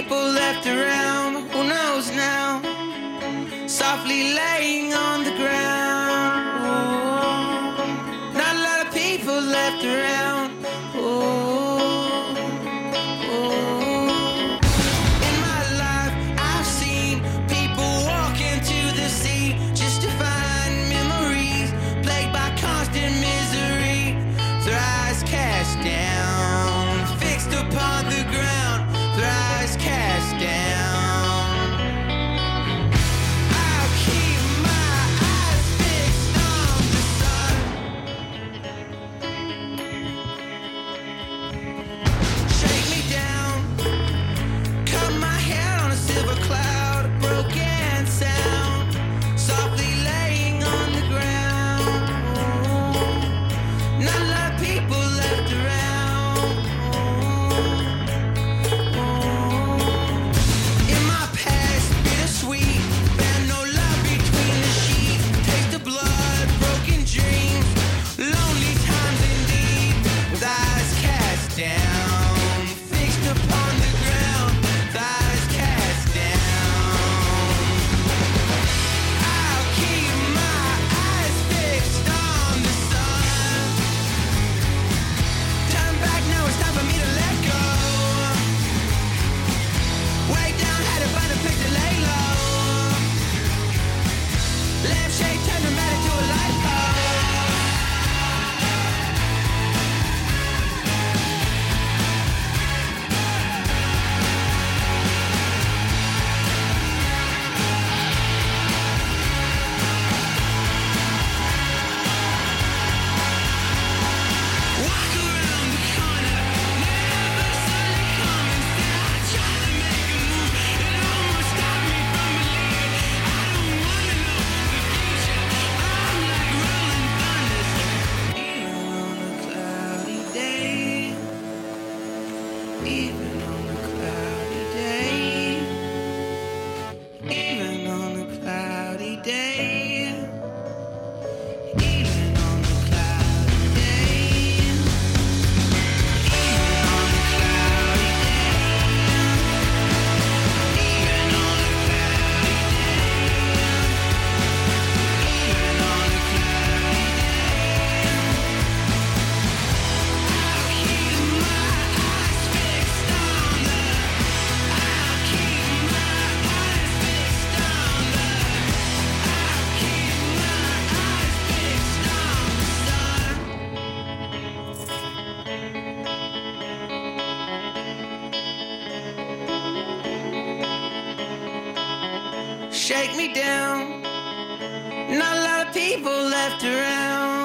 people left around. Who knows now? Softly laying on the ground. Oh, not a lot of people left around. Oh, oh. In my life, I've seen people walk into the sea just to find memories plagued by constant misery. Their eyes cast down, fixed upon the ground. Their eyes cast down. Shake me down. Not a lot of people left around.